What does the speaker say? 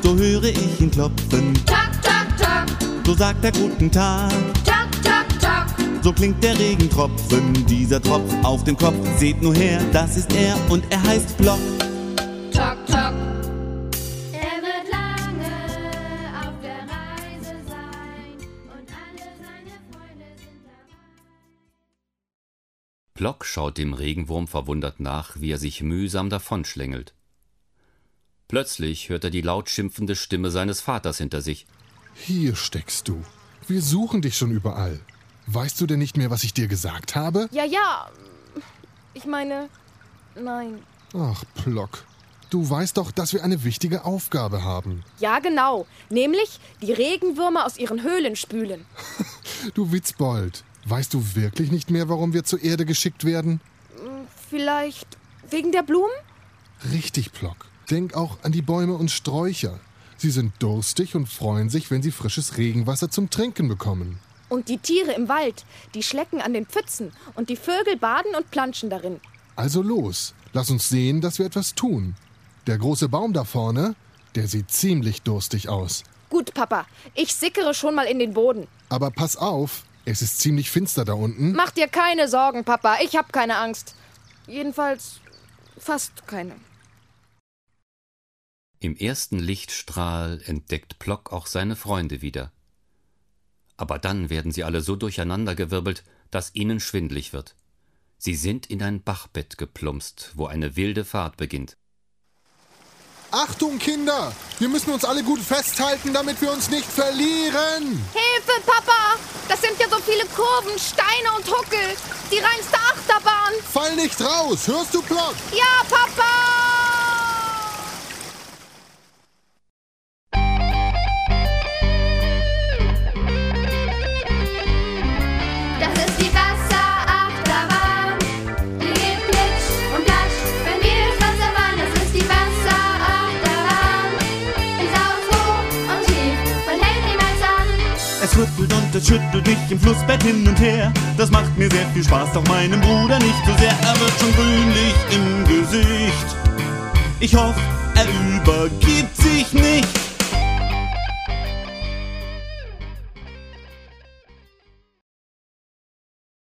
so höre ich ihn klopfen. Tak, tak, tak. So sagt er guten Tag. Tak, tak, tak. So klingt der Regentropfen, dieser Tropf auf dem Kopf. Seht nur her, das ist er und er heißt Plock. Tak, tak. Er wird lange auf der Reise sein und alle seine Freunde sind dabei. Plock schaut dem Regenwurm verwundert nach, wie er sich mühsam davonschlängelt. Plötzlich hört er die laut schimpfende Stimme seines Vaters hinter sich. Hier steckst du. Wir suchen dich schon überall. Weißt du denn nicht mehr, was ich dir gesagt habe? Ja. Ich meine, nein. Ach, Plock. Du weißt doch, dass wir eine wichtige Aufgabe haben. Ja, genau. Nämlich die Regenwürmer aus ihren Höhlen spülen. Du Witzbold. Weißt du wirklich nicht mehr, warum wir zur Erde geschickt werden? Vielleicht wegen der Blumen? Richtig, Plock. Denk auch an die Bäume und Sträucher. Sie sind durstig und freuen sich, wenn sie frisches Regenwasser zum Trinken bekommen. Und die Tiere im Wald, die schlecken an den Pfützen und die Vögel baden und planschen darin. Also los, lass uns sehen, dass wir etwas tun. Der große Baum da vorne, der sieht ziemlich durstig aus. Gut, Papa, ich sickere schon mal in den Boden. Aber pass auf, es ist ziemlich finster da unten. Mach dir keine Sorgen, Papa, ich hab keine Angst. Jedenfalls fast keine. Im ersten Lichtstrahl entdeckt Plock auch seine Freunde wieder. Aber dann werden sie alle so durcheinandergewirbelt, dass ihnen schwindlig wird. Sie sind in ein Bachbett geplumpst, wo eine wilde Fahrt beginnt. Achtung, Kinder! Wir müssen uns alle gut festhalten, damit wir uns nicht verlieren! Hilfe, Papa! Das sind ja so viele Kurven, Steine und Huckel. Die reinste Achterbahn. Fall nicht raus! Hörst du, Plock? Ja, Papa! Das ist die Wasserachterbahn. Die geht plitsch und platsch, wenn wir ins Wasser fahren. Das ist die Wasserachterbahn. Die saust hoch und tief und hält niemals an. Es rüttelt und es schüttelt mich im Flussbett hin und her. Das macht mir sehr viel Spaß, doch meinem Bruder nicht so sehr. Er wird schon grünlich im Gesicht. Ich hoffe, er übergibt sich nicht.